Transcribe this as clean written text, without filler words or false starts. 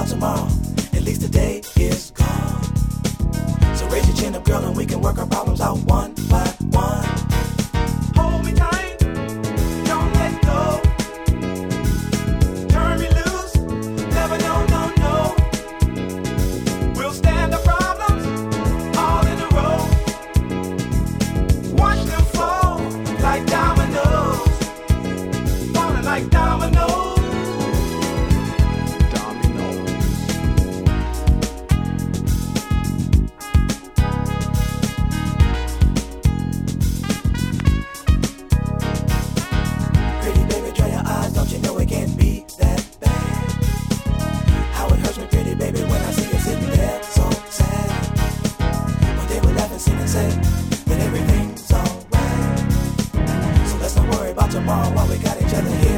about tomorrow. At least today is gone. So raise your chin up, girl, and we can work our problems out one by one. Hold me tight, don't let go. Turn me loose, never no, no, no. We'll stand the problems all in a row. Watch them fall like dominoes, falling like dominoes. Tomorrow while we got each other here.